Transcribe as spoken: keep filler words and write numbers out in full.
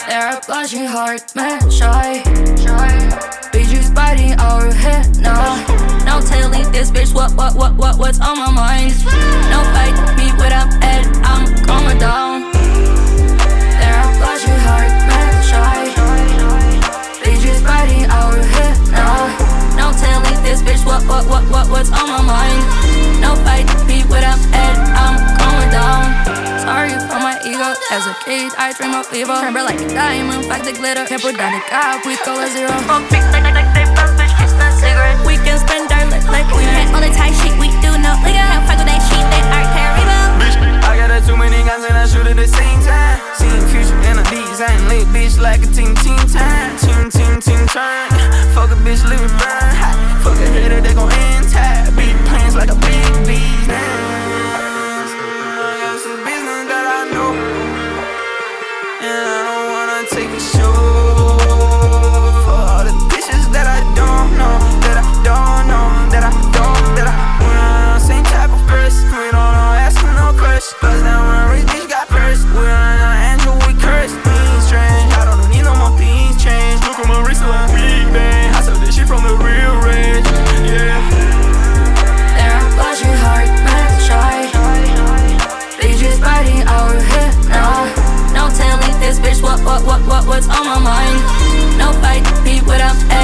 They're a blushing heart, man, shy. Bitches biting our head now. No telling this bitch what, what, what, what, what's on my mind. No fight me when I'm at, I'm going down. They're a blushing heart, man, shy. Bitches biting our head now. No telling this bitch what, what, what, what, what's on my mind. No fight me when I'm at, I'm going down. Sorry for my ego. As a kid, I dream of evil. Tremble like a diamond, fuck the glitter. Can't put down the cap with color zero. Fuck big like like they fuck bitch, kiss my cigarette. We can spend our life like we had all the tight shit. We do no nigga. Have fuck with that shit, that art terrible. Bitch, I got a too many guns and I shoot at the same time. Seeing future in a design, lit bitch like a team, team time. Team, team, team turn. Fuck a bitch, live it burn hot. Fuck a hater, they gon' end tight. Big plans like a big business. Take a show for all the bitches that I don't know, that I don't know, that I don't, that I want. Same type of person, we don't know, asking no questions. Buzz down when a rich bitch got purse. We on an angel, we curse. Things strange, I don't need no more things change. Look at my wrist like big bang. I saw this shit from the real range, yeah. They're a blushing heart, man, shy. Bitches biting our head now. No telling this bitch what, what, what, what, what's on my mind. No fight me when I'm at